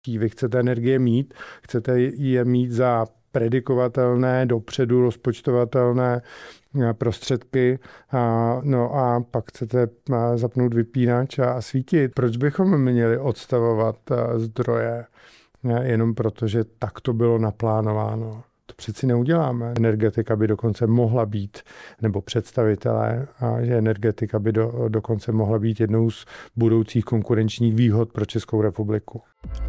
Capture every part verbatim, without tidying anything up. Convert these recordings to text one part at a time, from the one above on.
Vy chcete energie mít, chcete je mít za predikovatelné, dopředu rozpočtovatelné prostředky, no a pak chcete zapnout vypínač a svítit. Proč bychom měli odstavovat zdroje jenom proto, že tak to bylo naplánováno? To přeci neuděláme. Energetika by dokonce mohla být, nebo představitelé, a že energetika by do, dokonce mohla být jednou z budoucích konkurenčních výhod pro Českou republiku.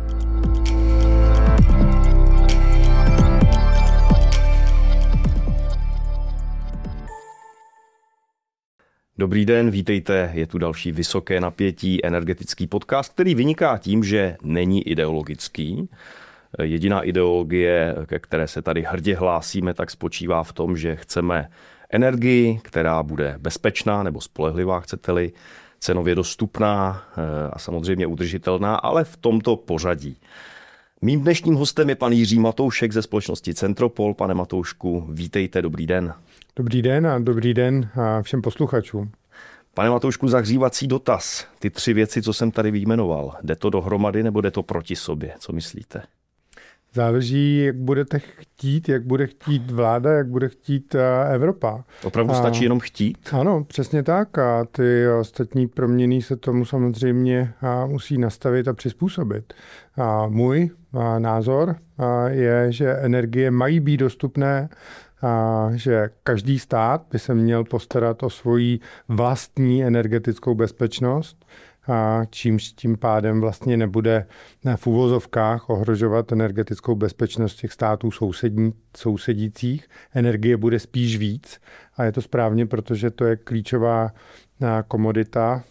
Dobrý den, vítejte, je tu další Vysoké napětí, energetický podcast, který vyniká tím, že není ideologický. Jediná ideologie, ke které se tady hrdě hlásíme, tak spočívá v tom, že chceme energii, která bude bezpečná nebo spolehlivá, chcete-li, cenově dostupná a samozřejmě udržitelná, ale v tomto pořadí. Mým dnešním hostem je pan Jiří Matoušek ze společnosti Centropol. Pane Matoušku, vítejte, dobrý den. Dobrý den a dobrý den všem posluchačům. Pane Matoušku, zahřívací dotaz. Ty tři věci, co jsem tady vyjmenoval, jde to dohromady nebo jde to proti sobě? Co myslíte? Záleží, jak budete chtít, jak bude chtít vláda, jak bude chtít Evropa. Opravdu stačí a, jenom chtít? Ano, přesně tak. A ty ostatní proměny se tomu samozřejmě musí nastavit a přizpůsobit. A můj a názor a je, že energie mají být dostupné, a že každý stát by se měl postarat o svoji vlastní energetickou bezpečnost, a čímž tím pádem vlastně nebude v uvozovkách ohrožovat energetickou bezpečnost těch států sousední, sousedících. Energie bude spíš víc a je to správně, protože to je klíčová komodita,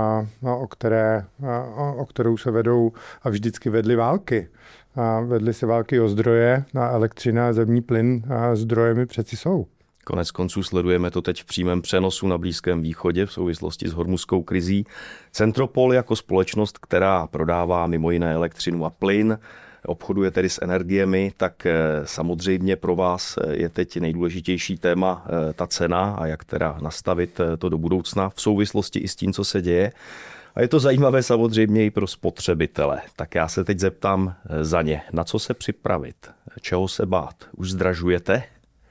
o, které, o kterou se vedou a vždycky vedly války. A vedly se války o zdroje a elektřina a zemní plyn a zdrojemi přeci jsou. Konec konců sledujeme to teď v přímém přenosu na Blízkém východě v souvislosti s hormuzskou krizí. Centropol jako společnost, která prodává mimo jiné elektřinu a plyn, obchoduje tedy s energiemi, tak samozřejmě pro vás je teď nejdůležitější téma ta cena a jak teda nastavit to do budoucna v souvislosti i s tím, co se děje. A je to zajímavé samozřejmě i pro spotřebitele. Tak já se teď zeptám za ně, na co se připravit, čeho se bát. Už zdražujete?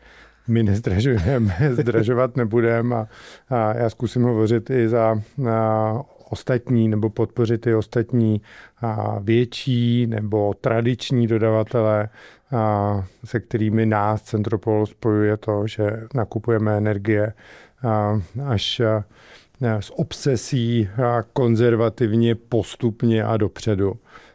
My nezdražujeme, zdražovat nebudeme a, a já zkusím hovořit i za a, ostatní nebo podpořit i ostatní a, větší nebo tradiční dodavatele, a, se kterými nás Centropol spojuje to, že nakupujeme energie a, až a, s obsesí a konzervativně, postupně a dopředu.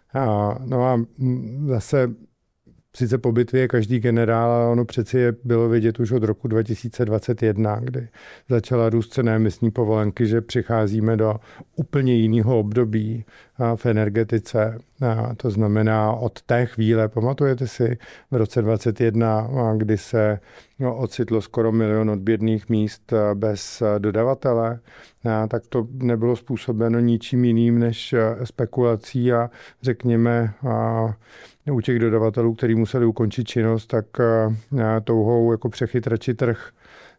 A, no a zase sice po bitvě je každý generál, ale ono přeci je bylo vidět už od roku dva tisíce dvacet jedna, kdy začala růst cena emisní povolenky, že přicházíme do úplně jiného období v energetice. A to znamená od té chvíle, pamatujete si, v roce dvacet jedna, kdy se no, ocitlo skoro milion odběrných míst bez dodavatele, a tak to nebylo způsobeno ničím jiným než spekulací a řekněme a u těch dodavatelů, kteří museli ukončit činnost, tak touhou jako přechytrači trh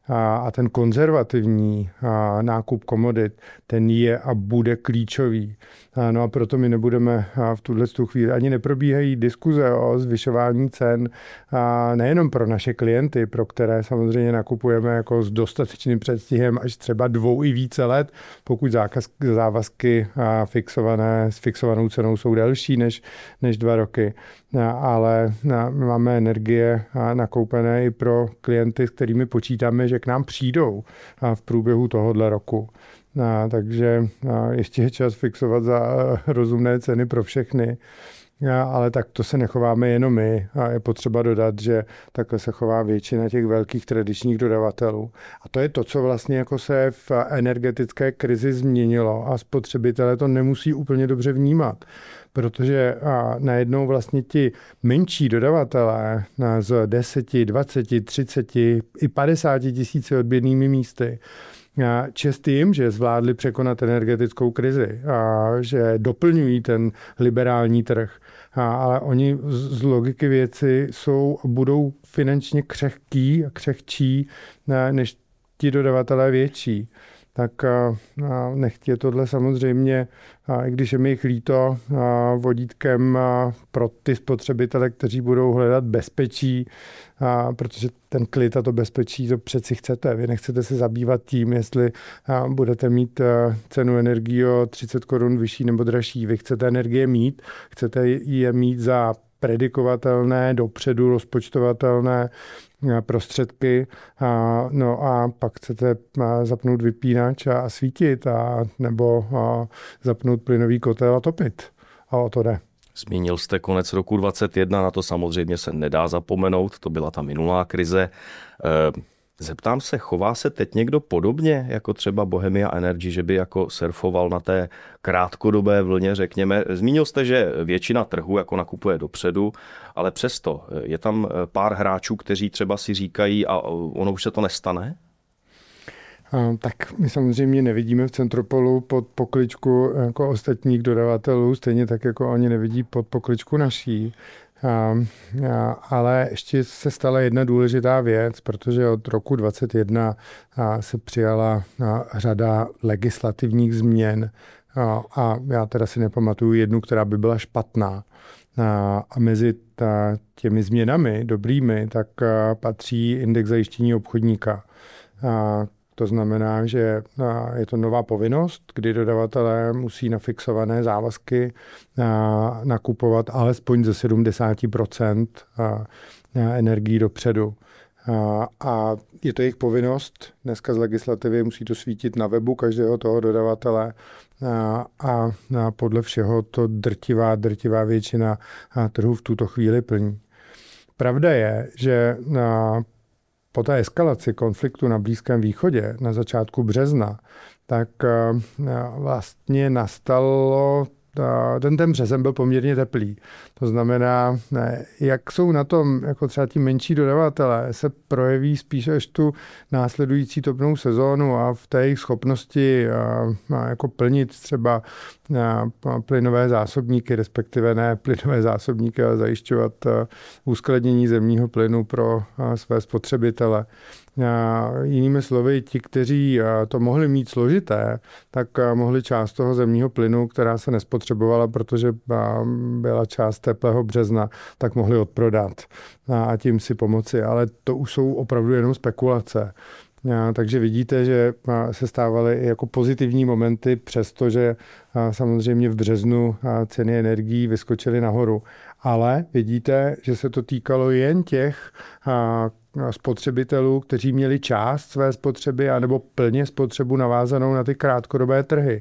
a ten konzervativní nákup komodit, ten je a bude klíčový. No a proto my nebudeme v tuhle chvíli, ani neprobíhají diskuze o zvyšování cen nejenom pro naše klienty, pro které samozřejmě nakupujeme jako s dostatečným předstihem až třeba dvou i více let, pokud zákaz, závazky fixované s fixovanou cenou jsou delší než, než dva roky. Ale máme energie nakoupené i pro klienty, s kterými počítáme, že k nám přijdou v průběhu tohohle roku. A, takže a ještě je čas fixovat za rozumné ceny pro všechny. A, ale tak to se nechováme jenom my. A je potřeba dodat, že takhle se chová většina těch velkých tradičních dodavatelů. A to je to, co vlastně jako se v energetické krizi změnilo a spotřebitelé to nemusí úplně dobře vnímat. Protože a najednou vlastně ti menší dodavatelé z deseti, dvaceti, třiceti i padesáti tisíci odběrnými místy čest jim, že zvládli překonat energetickou krizi a že doplňují ten liberální trh. A, ale oni z logiky věci jsou, budou finančně křehký a křehčí než ti dodavatelé větší. tak nechť je tohle samozřejmě, i když je mi jich líto, vodítkem pro ty spotřebitele, kteří budou hledat bezpečí, protože ten klid a to bezpečí to přeci chcete. Vy nechcete se zabývat tím, jestli budete mít cenu energii o třicet korun vyšší nebo dražší. Vy chcete energie mít, chcete je mít za predikovatelné, dopředu rozpočtovatelné prostředky, a, no a pak chcete zapnout vypínač a svítit, a, nebo a, zapnout plynový kotel a topit. A o to jde. Zmínil jste konec roku dvacet jedna, na to samozřejmě se nedá zapomenout, to byla ta minulá krize. Zeptám se, chová se teď někdo podobně, jako třeba Bohemia Energy, že by jako surfoval na té krátkodobé vlně, řekněme? Zmínil jste, že většina trhu jako nakupuje dopředu, ale přesto je tam pár hráčů, kteří třeba si říkají, a ono už se to nestane? Tak my samozřejmě nevidíme v Centropolu pod pokličku jako ostatních dodavatelů, stejně tak jako oni nevidí pod pokličku naší. A, a, ale ještě se stala jedna důležitá věc, protože od roku dvacet jedna a, se přijala a, řada legislativních změn a, a já teda si nepamatuju jednu, která by byla špatná. A, a mezi ta, těmi změnami dobrými tak a, patří index zajištění obchodníka. A, To znamená, že je to nová povinnost, kdy dodavatelé musí na fixované závazky nakupovat alespoň ze sedmdesát procent energií dopředu. A je to jejich povinnost. Dneska z legislativy musí to svítit na webu každého toho dodavatele a podle všeho to drtivá, drtivá většina trhu v tuto chvíli plní. Pravda je, že po té eskalaci konfliktu na Blízkém východě na začátku března, tak vlastně nastalo, ten, ten březen byl poměrně teplý. To znamená, jak jsou na tom jako třeba ti menší dodavatelé, se projeví spíš až tu následující topnou sezónu a v té jejich schopnosti jako plnit třeba plynové zásobníky, respektive ne plynové zásobníky, ale zajišťovat uskladnění zemního plynu pro své spotřebitele. Jinými slovy, ti, kteří to mohli mít složité, tak mohli část toho zemního plynu, která se nespotřebovala, protože byla část teplého března, tak mohli odprodat a tím si pomoci. Ale to už jsou opravdu jenom spekulace. Takže vidíte, že se stávaly jako pozitivní momenty, přestože samozřejmě v březnu ceny energií vyskočily nahoru. Ale vidíte, že se to týkalo jen těch spotřebitelů, kteří měli část své spotřeby anebo plně spotřebu navázanou na ty krátkodobé trhy,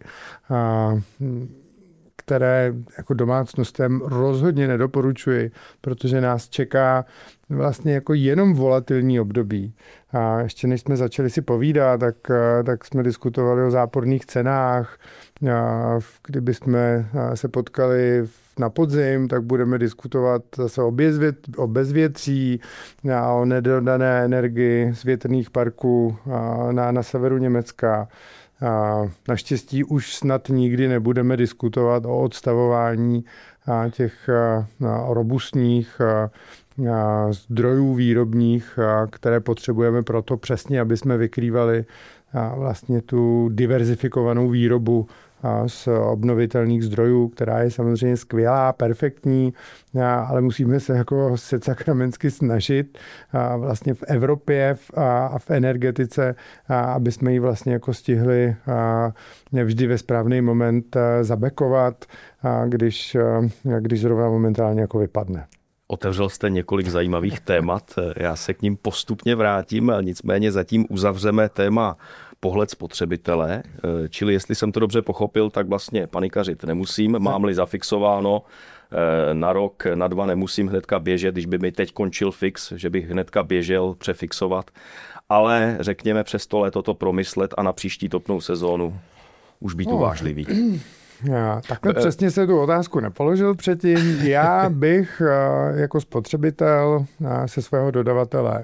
které jako domácnostem rozhodně nedoporučuji, protože nás čeká vlastně jako jenom volatilní období. A ještě než jsme začali si povídat, tak, tak jsme diskutovali o záporných cenách. A kdyby jsme se potkali na podzim, tak budeme diskutovat zase o, bezvět, o bezvětří a o nedodané energii z větrných parků na, na severu Německa. A naštěstí už snad nikdy nebudeme diskutovat o odstavování těch robustních zdrojů výrobních, které potřebujeme proto přesně, aby jsme vykrývali vlastně tu diverzifikovanou výrobu z obnovitelných zdrojů, která je samozřejmě skvělá, perfektní, ale musíme se jako secakramensky snažit vlastně v Evropě a v energetice, aby jsme ji vlastně jako stihli vždy ve správný moment zabekovat, když, když zrovna momentálně jako vypadne. Otevřel jste několik zajímavých témat, já se k ním postupně vrátím, nicméně zatím uzavřeme téma pohled spotřebitele, čili jestli jsem to dobře pochopil, tak vlastně panikařit nemusím, mám-li zafixováno na rok, na dva nemusím hnedka běžet, když by mi teď končil fix, že bych hnedka běžel přefixovat, ale řekněme přes to léto to promyslet a na příští topnou sezónu už být no. uvážlivý. Já, takhle Be- přesně se tu otázku nepoložil předtím. Já bych jako spotřebitel se svého dodavatele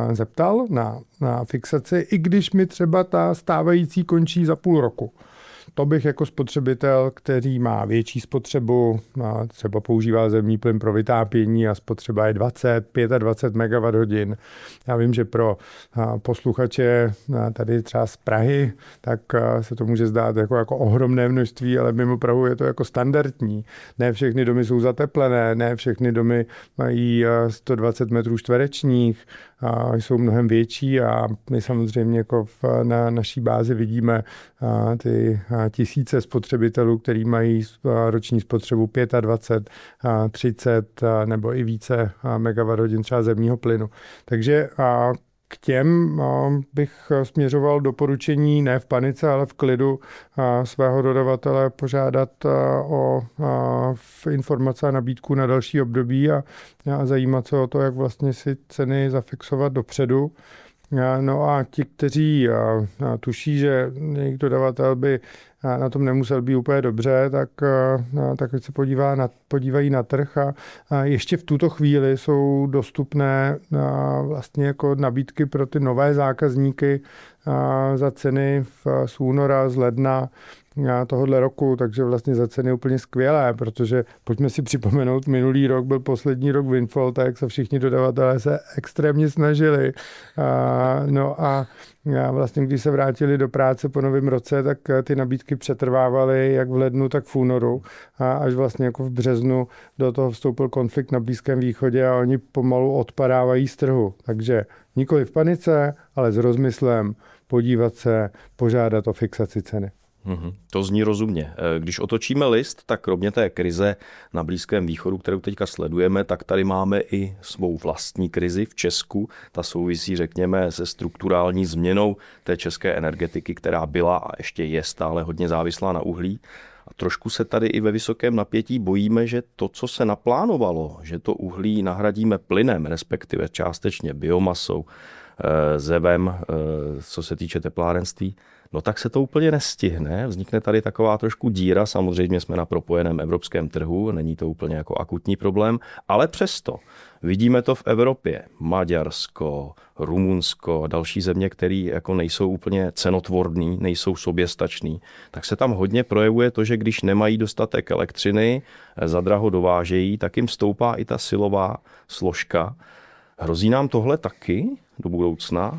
zeptal na, na fixaci, i když mi třeba ta stávající končí za půl roku. to bych jako spotřebitel, který má větší spotřebu, třeba používá zemní plyn pro vytápění a spotřeba je dvacet, dvacet pět megawatt hodin. Já vím, že pro posluchače tady třeba z Prahy, tak se to může zdát jako, jako ohromné množství, ale mimo Prahu je to jako standardní. Ne všechny domy jsou zateplené, ne všechny domy mají sto dvacet metrů čtverečních, a jsou mnohem větší a my samozřejmě jako v, na naší bázi vidíme a, ty a, tisíce spotřebitelů, který mají a, roční spotřebu dvacet pět, a, třicet a, nebo i více megawatt hodin třeba zemního plynu. Takže a, k těm bych směřoval doporučení ne v panice, ale v klidu svého dodavatele požádat o informace a nabídku na další období a zajímat se o to, jak vlastně si ceny zafixovat dopředu. No a ti, kteří tuší, že jejich dodavatel by na tom nemusel být úplně dobře, tak, tak se podívá na, podívají na trh a, a ještě v tuto chvíli jsou dostupné vlastně jako nabídky pro ty nové zákazníky za ceny v, z února, z ledna tohohle roku, takže vlastně za ceny úplně skvělé, protože pojďme si připomenout, minulý rok byl poslední rok Windfall, tak se všichni dodavatelé se extrémně snažili. A, no a vlastně, když se vrátili do práce po novém roce, tak ty nabídky přetrvávaly jak v lednu, tak v únoru. A až vlastně jako v březnu do toho vstoupil konflikt na Blízkém východě a oni pomalu odpadávají z trhu. Takže nikoli v panice, ale s rozmyslem podívat se, požádat o fixaci ceny. Mm-hmm. To zní rozumně. Když otočíme list, tak kromě té krize na Blízkém východu, kterou teďka sledujeme, tak tady máme i svou vlastní krizi v Česku. Ta souvisí, řekněme, se strukturální změnou té české energetiky, která byla a ještě je stále hodně závislá na uhlí. A trošku se tady i ve vysokém napětí bojíme, že to, co se naplánovalo, že to uhlí nahradíme plynem, respektive částečně biomasou, zevem, co se týče teplárenství, no tak se to úplně nestihne. Vznikne tady taková trošku díra, samozřejmě jsme na propojeném evropském trhu, není to úplně jako akutní problém, ale přesto vidíme to v Evropě. Maďarsko, Rumunsko a další země, které jako nejsou úplně cenotvorný, nejsou soběstačný, tak se tam hodně projevuje to, že když nemají dostatek elektřiny, zadraho dovážejí, tak jim stoupá i ta silová složka. Hrozí nám tohle taky do budoucna?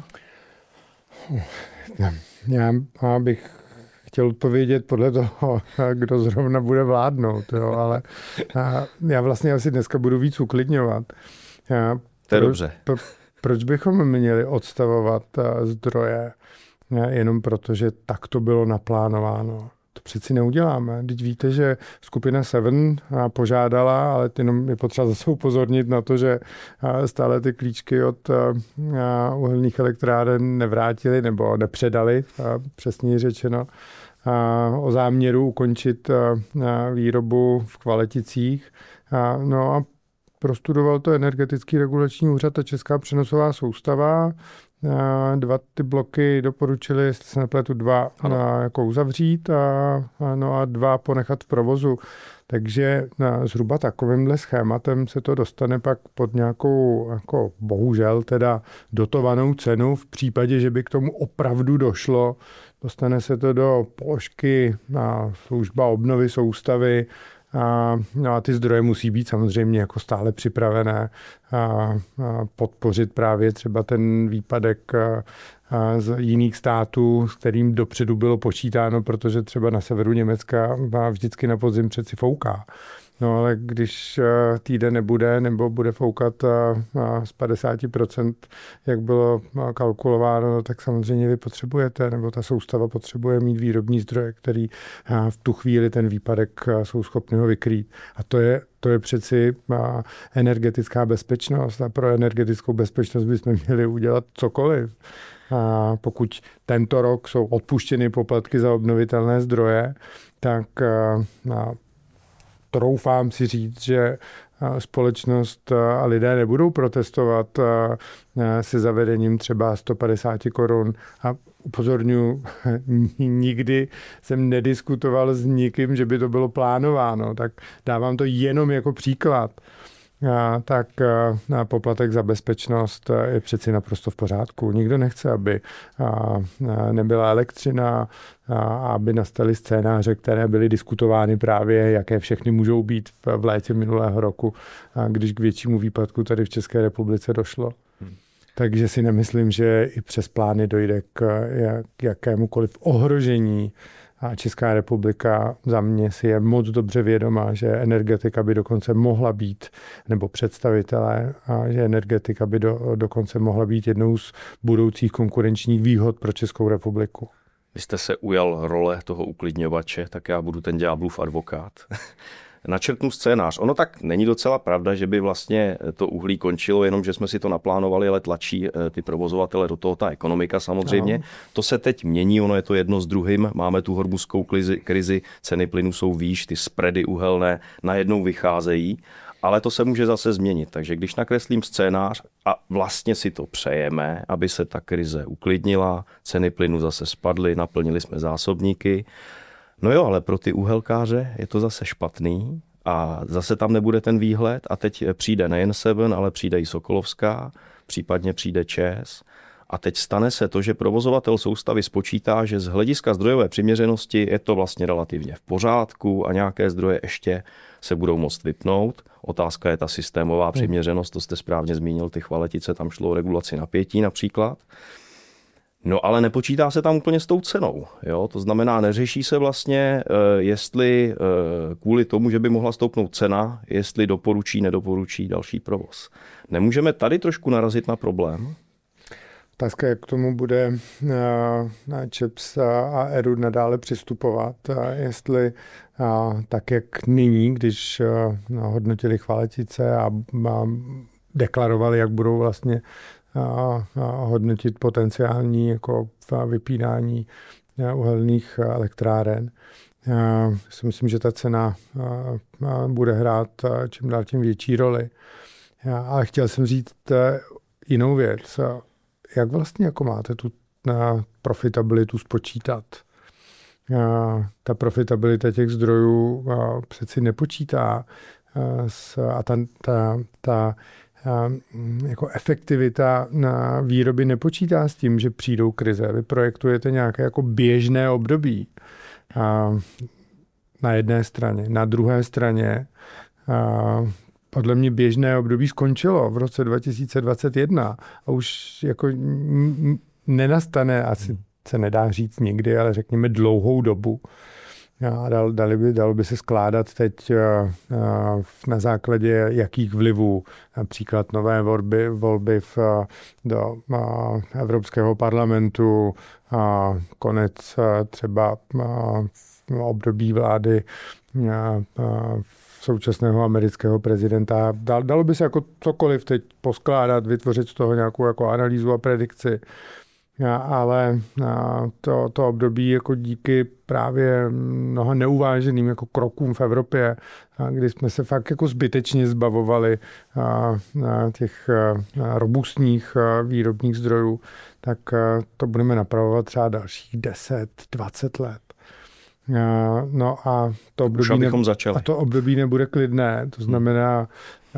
Já bych chtěl odpovědět podle toho, kdo zrovna bude vládnout, jo, ale já vlastně asi dneska budu víc uklidňovat. To je dobře. Pro, proč bychom měli odstavovat zdroje jenom proto, že tak to bylo naplánováno? To přeci neuděláme. Teď víte, že skupina Seven požádala, ale jenom je potřeba zase upozornit na to, že stále ty klíčky od uhelných elektráren nevrátili nebo nepředali, přesněji řečeno, o záměru ukončit výrobu v Kvaleticích. No a prostudoval to Energetický regulační úřad a Česká přenosová soustava. Dva ty bloky doporučili, jestli se nepletu, dva na, jako uzavřít a, a, no a dva ponechat v provozu. Takže na, zhruba takovýmhle schématem se to dostane pak pod nějakou, jako bohužel teda dotovanou cenu. V případě, že by k tomu opravdu došlo, dostane se to do položky na služba obnovy soustavy. A, no a ty zdroje musí být samozřejmě jako stále připravené a, a podpořit právě třeba ten výpadek a, a z jiných států, s kterým dopředu bylo počítáno, protože třeba na severu Německa vždycky na podzim přeci fouká. No ale když týden nebude nebo bude foukat z padesát procent, jak bylo kalkulováno, tak samozřejmě vy potřebujete, nebo ta soustava potřebuje mít výrobní zdroje, který v tu chvíli ten výpadek jsou schopni ho vykrýt. A to je, to je přeci energetická bezpečnost a pro energetickou bezpečnost bychom měli udělat cokoliv. A pokud tento rok jsou odpuštěny poplatky za obnovitelné zdroje, tak troufám si říct, že společnost a lidé nebudou protestovat se zavedením třeba sto padesát korun. A upozorňuji, nikdy jsem nediskutoval s nikým, že by to bylo plánováno, tak dávám to jenom jako příklad. tak poplatek za bezpečnost je přeci naprosto v pořádku. Nikdo nechce, aby nebyla elektřina, aby nastaly scénáře, které byly diskutovány právě, jaké všechny můžou být v létě minulého roku, když k většímu výpadku tady v České republice došlo. Hmm. Takže si nemyslím, že i přes plány dojde k jakémukoliv ohrožení. A Česká republika za mě si je moc dobře vědomá, že energetika by dokonce mohla být, nebo představitelé, a že energetika by do, dokonce mohla být jednou z budoucích konkurenčních výhod pro Českou republiku. Vy jste se ujal role toho uklidňovače, tak já budu ten ďáblův advokát. Načrtnu scénář. Ono tak není docela pravda, že by vlastně to uhlí končilo, jenom že jsme si to naplánovali, ale tlačí ty provozovatele do toho ta ekonomika samozřejmě. No. To se teď mění, ono je to jedno s druhým. Máme tu hormuzskou krizi, krizi, ceny plynu jsou výš, ty spready uhelné najednou vycházejí, ale to se může zase změnit. Takže když nakreslím scénář a vlastně si to přejeme, aby se ta krize uklidnila, ceny plynu zase spadly, naplnili jsme zásobníky. No jo, ale pro ty uhelkáře je to zase špatný a zase tam nebude ten výhled a teď přijde nejen Seven, ale přijde i Sokolovská, případně přijde ČEZ a teď stane se to, že provozovatel soustavy spočítá, že z hlediska zdrojové přiměřenosti je to vlastně relativně v pořádku a nějaké zdroje ještě se budou moct vypnout. Otázka je ta systémová přiměřenost, to jste správně zmínil, ty Chvaletice, tam šlo o regulaci napětí například. No ale nepočítá se tam úplně s tou cenou. Jo? To znamená, neřeší se vlastně, jestli kvůli tomu, že by mohla stoupnout cena, jestli doporučí, nedoporučí další provoz. Nemůžeme tady trošku narazit na problém? Otázka, jak k tomu bude na ČEPS a ERÚ nadále přistupovat. Jestli tak, jak nyní, když hodnotili Chvaletice a deklarovali, jak budou vlastně a hodnotit potenciální jako vypínání uhelných elektráren. Já si myslím, že ta cena bude hrát čím dál tím větší roli. Ale chtěl jsem říct jinou věc. Jak vlastně jako máte tu profitabilitu spočítat? Ta profitabilita těch zdrojů přeci nepočítá a ta, ta, ta jako efektivita na výroby nepočítá s tím, že přijdou krize. Vy projektujete nějaké jako běžné období na jedné straně. Na druhé straně podle mě běžné období skončilo v roce dva tisíce dvacet jedna a už jako nenastane, asi se nedá říct nikdy, ale řekněme dlouhou dobu. A dal, dali by, dalo by se skládat teď na základě jakých vlivů, například nové volby, volby v, do Evropského parlamentu, a konec třeba v období vlády současného amerického prezidenta. Dalo by se jako cokoliv teď poskládat, vytvořit z toho nějakou jako analýzu a predikci. Ale to, to období jako díky právě mnoha neuváženým jako krokům v Evropě, kdy jsme se fakt jako zbytečně zbavovali těch robustních výrobních zdrojů, tak to budeme napravovat třeba dalších deset dvacet let. No a to období, ne, a to období nebude klidné, to znamená,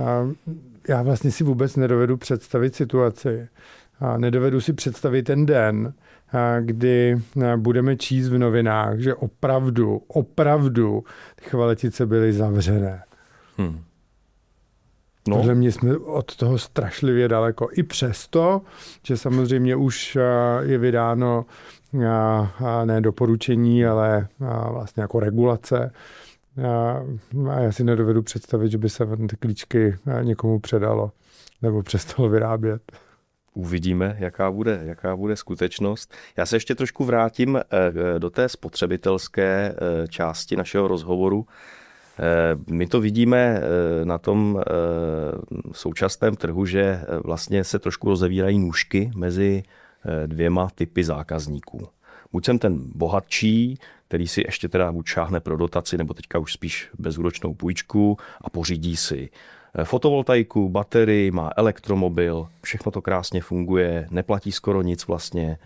já vlastně si vůbec nedovedu představit situaci, a nedovedu si představit ten den, kdy budeme číst v novinách, že opravdu, opravdu ty Chvaletice byly zavřené. Hmm. No. Podle mě jsme od toho strašlivě daleko. I přesto, že samozřejmě už je vydáno ne doporučení, ale vlastně jako regulace. A já si nedovedu představit, že by se ty klíčky někomu předalo nebo přestalo vyrábět. Uvidíme, jaká bude, jaká bude skutečnost. Já se ještě trošku vrátím do té spotřebitelské části našeho rozhovoru. My to vidíme na tom současném trhu, že vlastně se trošku rozevírají nůžky mezi dvěma typy zákazníků. Buď jsem ten bohatší, který si ještě teda buď šáhne pro dotaci, nebo teďka už spíš bezúročnou půjčku a pořídí si fotovoltaiku, baterii, má elektromobil, všechno to krásně funguje, neplatí skoro nic vlastně.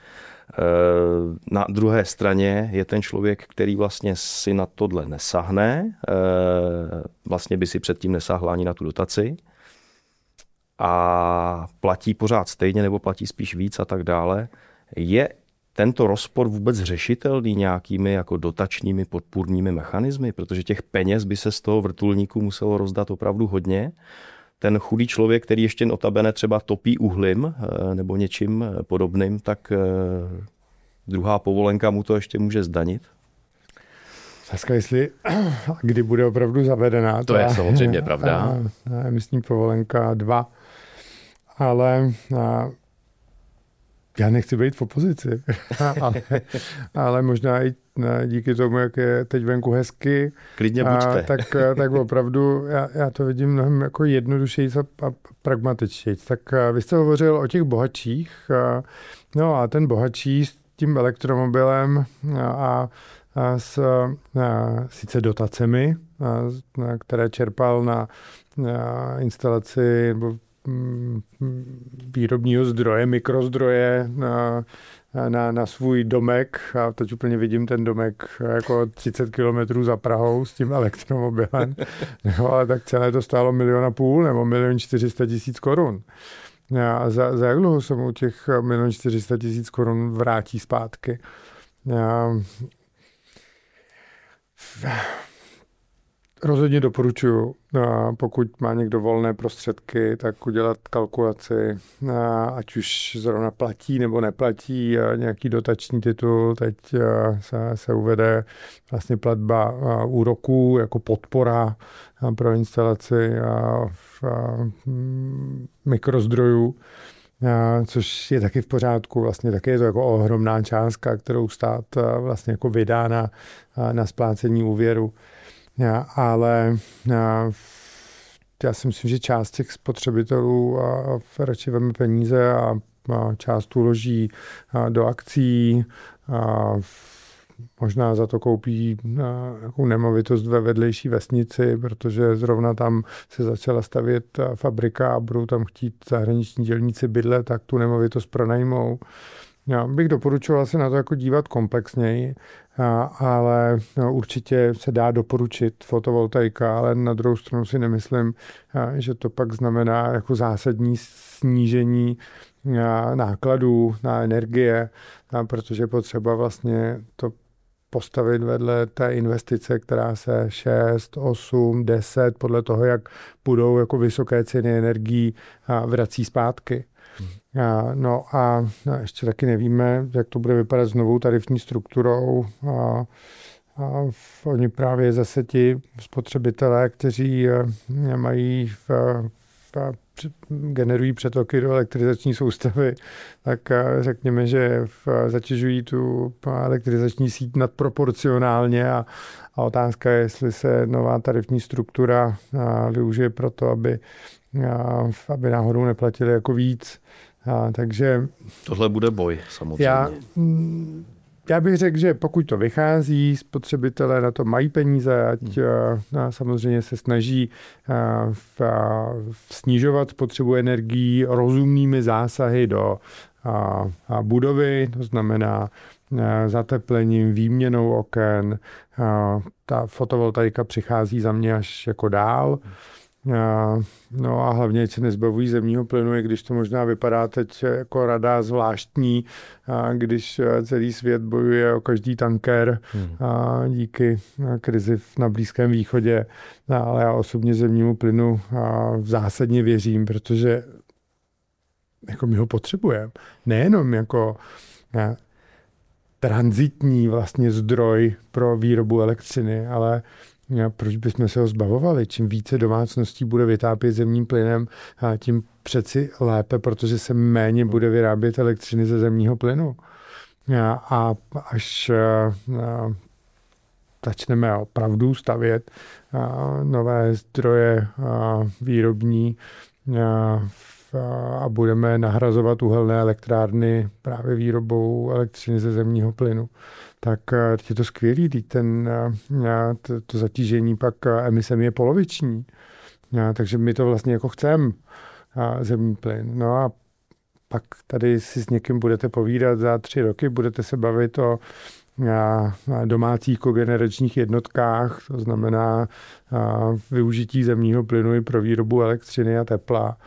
Na druhé straně je ten člověk, který vlastně si na tohle nesahne, vlastně by si předtím nesáhl ani na tu dotaci. a platí pořád stejně nebo platí spíš víc a tak dále. Je tento rozpor vůbec řešitelný nějakými jako dotačními podpůrnými mechanismy, protože těch peněz by se z toho vrtulníku muselo rozdat opravdu hodně. Ten chudý člověk, který ještě notabene třeba topí uhlím nebo něčím podobným, tak druhá povolenka mu to ještě může zdanit. Otázka, jestli kdy bude opravdu zavedená. To je samozřejmě pravda. Emisní povolenka dva. Ale a, já nechci být v opozici. ale, ale možná i díky tomu, jak je teď venku hezky, klidně buďte. A, tak, tak opravdu já, já to vidím mnohem jako jednodušeji a pragmatičtěji. Tak vy jste hovořil o těch bohatších. A, no a ten bohatší s tím elektromobilem a A s a, sice dotacemi, a, a, které čerpal na, na instalaci nebo m, výrobního zdroje, mikrozdroje na, na, na svůj domek. A teď úplně vidím ten domek jako třicet kilometrů za Prahou s tím elektromobilem. No, ale tak celé to stálo milion a půl nebo milion čtyři sta tisíc korun. A za, za jak dlouho se mu těch milion čtyři sta tisíc korun vrátí zpátky? A, rozhodně doporučuji, pokud má někdo volné prostředky, tak udělat kalkulaci, ať už zrovna platí nebo neplatí nějaký dotační titul. Teď se, se uvede vlastně platba úroků jako podpora pro instalaci mikrozdrojů, což je taky v pořádku. Vlastně taky je to jako ohromná částka, kterou stát vlastně jako vydá na, na splácení úvěru. Ale já si myslím, že část těch spotřebitelů radši veme peníze a část uloží do akcí, a možná za to koupí nějakou nemovitost ve vedlejší vesnici, protože zrovna tam se začala stavět fabrika a budou tam chtít zahraniční dělníci bydlet, tak tu nemovitost pronajmou. Já bych doporučoval se na to jako dívat komplexněji, ale určitě se dá doporučit fotovoltaika, ale na druhou stranu si nemyslím, že to pak znamená jako zásadní snížení nákladů na energie, protože potřeba vlastně to postavit vedle té investice, která se šest, osm, deset, podle toho, jak budou jako vysoké ceny energií, vrací zpátky. A, no a ještě taky nevíme, jak to bude vypadat s novou tarifní strukturou. A, a oni právě zase ti spotřebitelé, kteří mají v, v, generují přetoky do elektrizační soustavy, tak řekněme, že zatěžují tu elektrizační síť nadproporcionálně a, a otázka je, jestli se nová tarifní struktura využije pro to, aby, aby náhodou neplatili jako víc. A, takže tohle bude boj, samozřejmě. Já, já bych řekl, že pokud to vychází, spotřebitelé na to mají peníze, ať hmm. samozřejmě se snaží v, v snižovat spotřebu energií rozumnými zásahy do a, a budovy, to znamená zateplením, výměnou oken. A, ta fotovoltaika přichází za mě až jako dál. A, no a hlavně se nezbavují zemního plynu, i když to možná vypadá teď jako rada zvláštní, a když celý svět bojuje o každý tanker hmm. a díky krizi na Blízkém východě. A, ale já osobně zemnímu plynu a zásadně věřím, protože jako my ho potřebujeme. Nejenom jako a, tranzitní vlastně zdroj pro výrobu elektřiny, ale proč bychom se ho zbavovali? Čím více domácností bude vytápět zemním plynem, tím přeci lépe, protože se méně bude vyrábět elektřiny ze zemního plynu. A až začneme opravdu stavět nové zdroje výrobní a budeme nahrazovat uhelné elektrárny právě výrobou elektřiny ze zemního plynu, tak je to skvělý, ten, to, to zatížení pak emisemi je poloviční. Takže my to vlastně jako chceme, zemní plyn. No a pak tady si s někým budete povídat za tři roky, budete se bavit o domácích kogeneračních jednotkách, to znamená využití zemního plynu i pro výrobu elektřiny a tepla.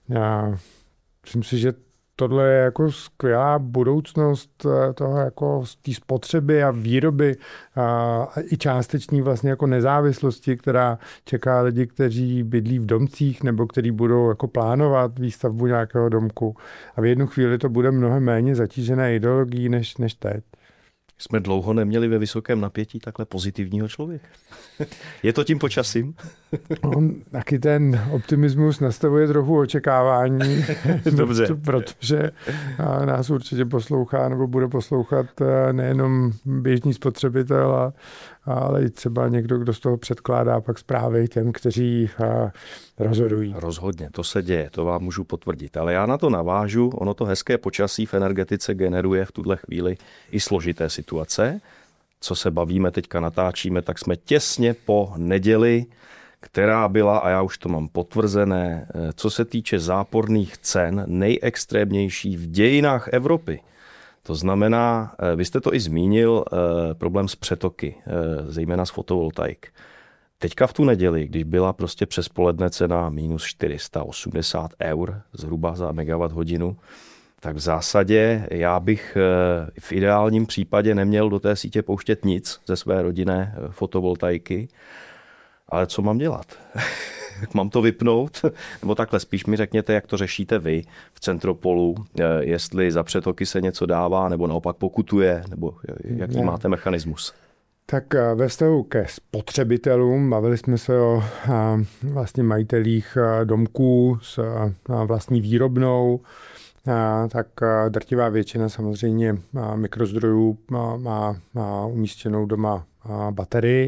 já myslím si, že tohle je jako skvělá budoucnost toho jako té spotřeby a výroby a i částečný vlastně jako nezávislosti, která čeká lidi, kteří bydlí v domcích nebo kteří budou jako plánovat výstavbu nějakého domku. A v jednu chvíli to bude mnohem méně zatížené ideologií než, než teď. Jsme dlouho neměli ve vysokém napětí takhle pozitivního člověka. Je to tím počasím? On taky ten optimismus nastavuje trochu očekávání. Dobře. Protože nás určitě poslouchá nebo bude poslouchat nejenom běžný spotřebitel, ale i třeba někdo, kdo z toho předkládá pak zprávy těm, kteří rozhodují. Rozhodně, to se děje, to vám můžu potvrdit. Ale já na to navážu, ono to hezké počasí v energetice generuje v tuhle chvíli i složité situace. Co se bavíme, teďka natáčíme, tak jsme těsně po neděli, která byla, a já už to mám potvrzené, co se týče záporných cen, nejextrémnější v dějinách Evropy. To znamená, vy jste to i zmínil, problém s přetoky, zejména s fotovoltaik. Teďka v tu neděli, když byla prostě přes poledne cena minus čtyři sta osmdesát eur zhruba za megawatt hodinu, tak v zásadě já bych v ideálním případě neměl do té sítě pouštět nic ze své rodinné fotovoltaiky, ale co mám dělat? Mám to vypnout? Nebo takhle, spíš mi řekněte, jak to řešíte vy v Centropolu, jestli za přetoky se něco dává, nebo naopak pokutuje, nebo jaký ne. máte mechanismus? Tak ve vztahu ke spotřebitelům, bavili jsme se o vlastně majitelích domků s vlastní výrobnou, tak drtivá většina samozřejmě mikrozdrojů má, má, má umístěnou doma baterii.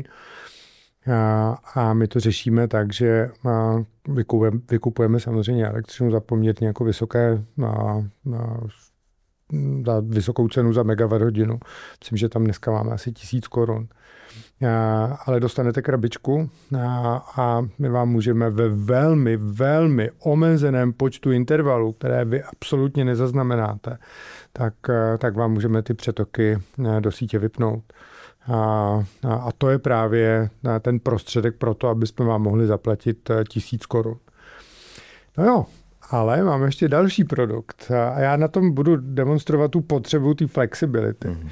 A my to řešíme tak, že vykupujeme, vykupujeme samozřejmě elektřinu za poměrně jako vysoké, na, na, za vysokou cenu za megawatt hodinu. Myslím, že tam dneska máme asi tisíc korun. Ale dostanete krabičku a, a my vám můžeme ve velmi, velmi omezeném počtu intervalů, které vy absolutně nezaznamenáte, tak, tak vám můžeme ty přetoky do sítě vypnout. A, a to je právě ten prostředek pro to, aby jsme vám mohli zaplatit tisíc korun. No jo, ale máme ještě další produkt a já na tom budu demonstrovat tu potřebu té flexibility. Mm-hmm.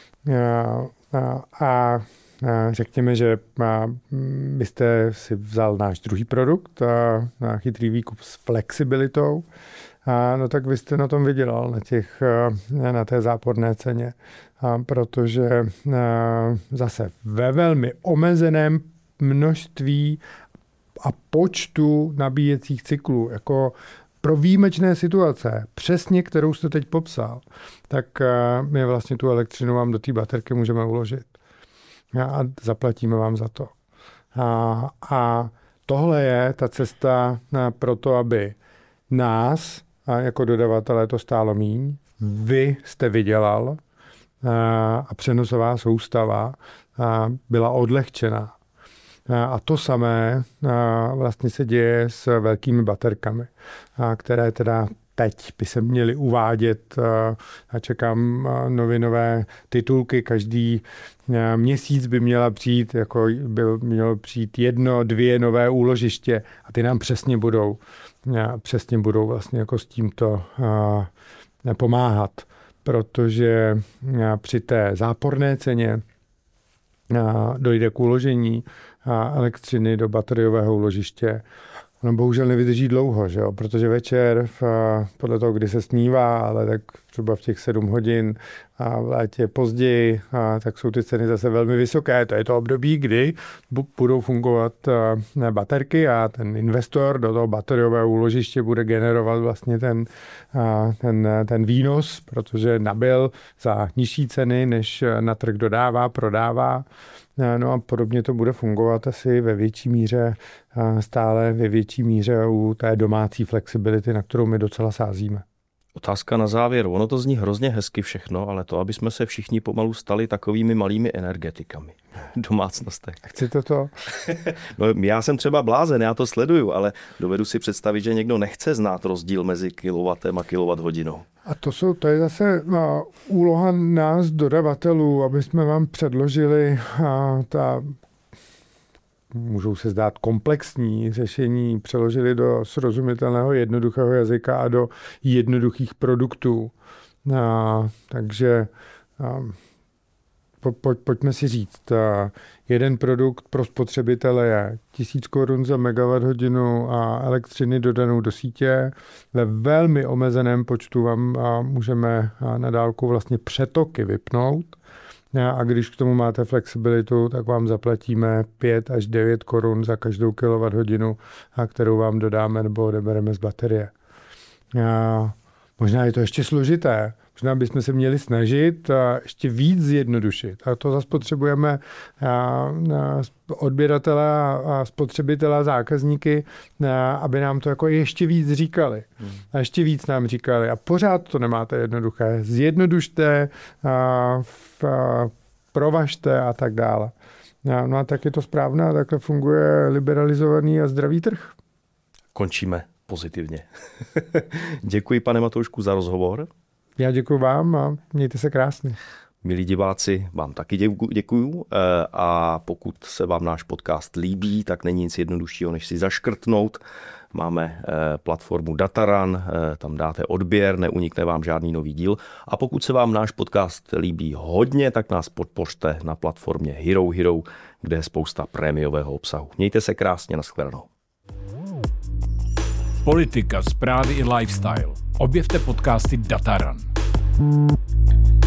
A, a, a řekněme, že byste si vzal náš druhý produkt, a, a chytrý výkup s flexibilitou, a no tak vy jste na tom vydělal, na, těch, na té záporné ceně, a protože zase ve velmi omezeném množství a počtu nabíjecích cyklů, jako pro výjimečné situace, přesně kterou jste teď popsal, tak my vlastně tu elektřinu vám do té baterky můžeme uložit a zaplatíme vám za to. A, a tohle je ta cesta pro to, aby nás a jako dodavatelé to stálo míň, vy jste vydělal a přenosová soustava byla odlehčená. A to samé vlastně se děje s velkými baterkami, které teda teď by se měly uvádět. A čekám novinové titulky, každý měsíc by měla přijít, jako by mělo přijít jedno, dvě nové úložiště a ty nám přesně budou, přesně budou vlastně jako s tímto pomáhat, protože při té záporné ceně dojde k uložení elektřiny do bateriového úložiště. Ono bohužel nevydrží dlouho, že jo? Protože večer, v, podle toho, kdy se snívá, ale tak třeba v těch sedm hodin a v létě později, a tak jsou ty ceny zase velmi vysoké. To je to období, kdy budou fungovat baterky a ten investor do toho bateriového úložiště bude generovat vlastně ten, ten, ten výnos, protože nabyl za nižší ceny, než na trh dodává, prodává. No a podobně to bude fungovat asi ve větší míře, stále ve větší míře u té domácí flexibility, na kterou my docela sázíme. Otázka na závěr. Ono to zní hrozně hezky všechno, ale to, aby jsme se všichni pomalu stali takovými malými energetikami v domácnostech. Chcete to? No, já jsem třeba blázen, já to sleduju, ale dovedu si představit, že někdo nechce znát rozdíl mezi kilowatem a kilowatthodinou. A to, jsou, to je zase no, úloha nás, dodavatelů, aby jsme vám předložili a, ta můžou se zdát komplexní řešení, přeložili do srozumitelného jednoduchého jazyka a do jednoduchých produktů. A, takže a, po, po, pojďme si říct, a, jeden produkt pro spotřebitele je tisíc korun za megawatt hodinu a elektřiny dodanou do sítě. Ve velmi omezeném počtu vám a, můžeme a, na dálku vlastně přetoky vypnout. A když k tomu máte flexibilitu, tak vám zaplatíme pět až devět korun za každou kilowatthodinu, kterou vám dodáme nebo odebereme z baterie. A možná je to ještě složité. Možná bychom se měli snažit a ještě víc zjednodušit. A to zase potřebujeme odběratele a spotřebitele a zákazníky, aby nám to jako ještě víc říkali. A ještě víc nám říkali. A pořád to nemáte jednoduché. Zjednodušte, provažte a tak dále. No a tak je to správné a takhle funguje liberalizovaný a zdravý trh. Končíme pozitivně. Děkuji, pane Matoušku, za rozhovor. Já děkuji vám a mějte se krásně. Milí diváci, vám taky děkuju a pokud se vám náš podcast líbí, tak není nic jednoduššího, než si zaškrtnout. Máme platformu Datarun, tam dáte odběr, neunikne vám žádný nový díl. A pokud se vám náš podcast líbí hodně, tak nás podpořte na platformě Hero Hero, kde je spousta prémiového obsahu. Mějte se krásně, nashledanou. Politika, zprávy i lifestyle. Objevte podcasty Datarun.